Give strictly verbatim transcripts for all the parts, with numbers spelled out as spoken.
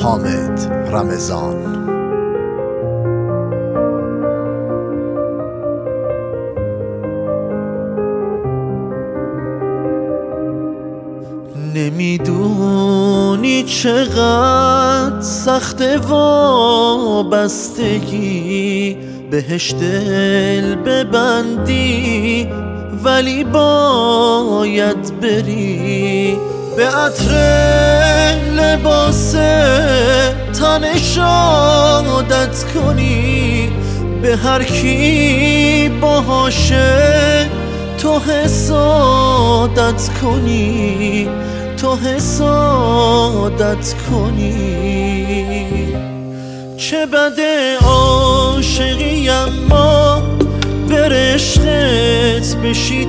حامد رمضان. نمیدونی چقدر سخت وابستگی بهش دل ببندی، ولی باید بری به عطر لباس تنش عادت کنی، به هر کی باهاشه تو حسادت کنی، تو حسادت کنی. چه بده عاشقی اما بر عشقت بشی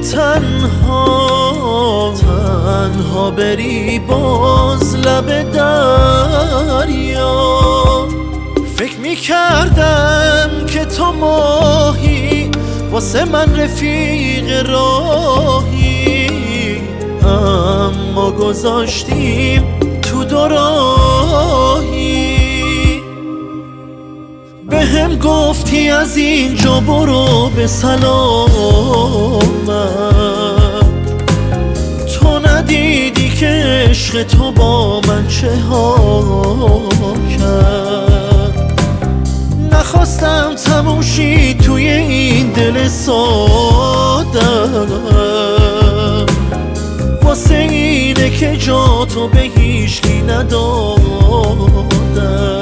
تنها، تنها بری باز لب دریا. فکر میکردم که تو ماهی واسه من رفیق راهی، اما گذاشتیم تو دو راهی. به هم گفتی از اینجا برو به سلامت، تو ندیدی که عشق تو با من چه ها کرد. نخواستم تموم شی توی این دل ساده، واسه اینه که جا تو به هیچکی ندادم.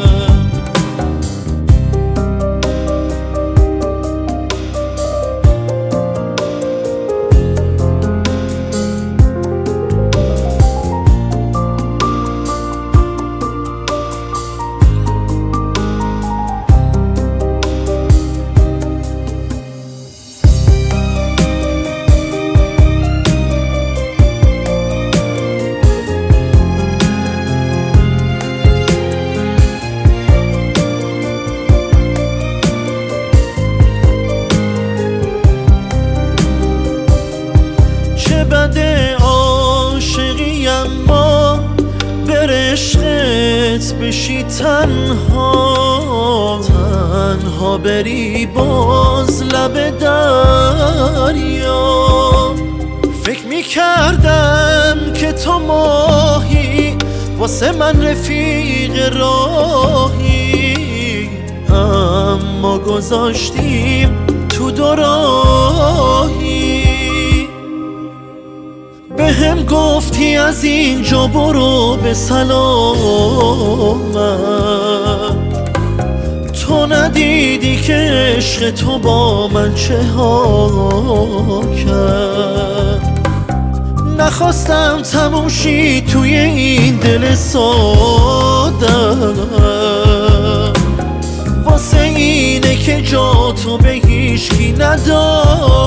بده عاشقی اما بر عشقت بشی تنها، تنها بری باز لب دریا. فکر میکردم که تو ماهی واسه من رفیق راهی، اما گذاشتیم تو دو راهی. به هم گفتی از اینجا برو به سلامت، تو ندیدی که عشق تو با من چه ها کرد. نخواستم تموم شی توی این دل ساده، واسه اینه که جا تو به هیچکی ندادم.